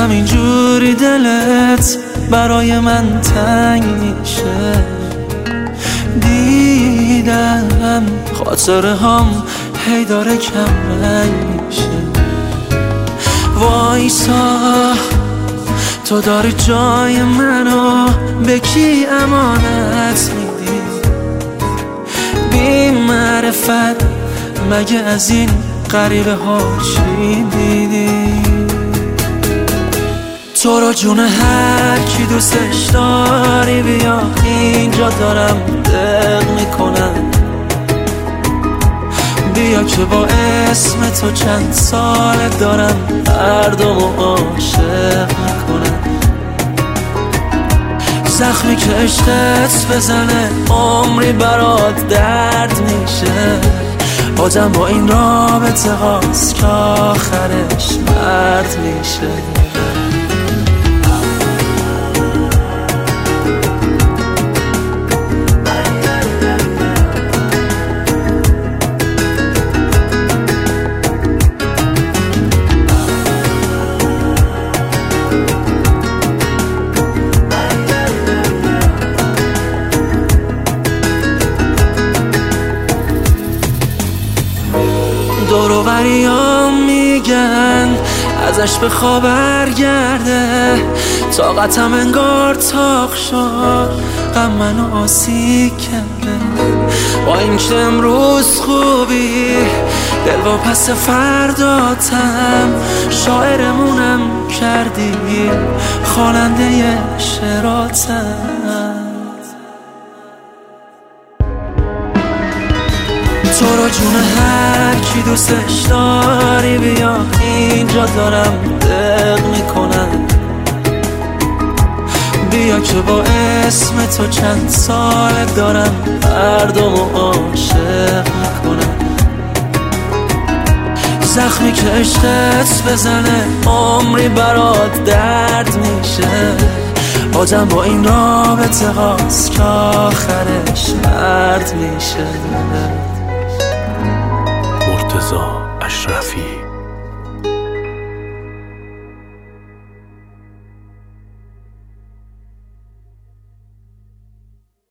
همینجوری دلت برای من تنگ میشه. دیدم خاطره هم هی داره کم رنگ میشه. وایسا تو داری جای منو به کی امانت میدی؟ بی معرفت مگه از این غریبه ها چی دیدی؟ تو رو جون هر کی دوستش داری بیا اینجا دارم دق میکنم. بیا که با اسم تو چند سال دارم مردمو عاشق میکنم. زخمی که عشقت بزنه عمری برات درد میشه. آدم با این رابطه هاست که آخرش مرد میشه. دوروبریام میگن ازش به خواب برگرده. طاقتم انگار تاق شد غم منو آسیب کرده. با اینکه امروز خوبی دل و پس فرداتم شاعرمونم کردی خواننده شعراتم. تو رو جون هر کی دوستش داری بیا اینجا دارم دق میکنم. بیا که با اسم تو چند سال دارم مردمو عاشق میکنم. زخمی که عشقت بزنه عمری برات درد میشه. آدم با این رابطه هاست که آخرش مرد میشه. مرتضی اشرفی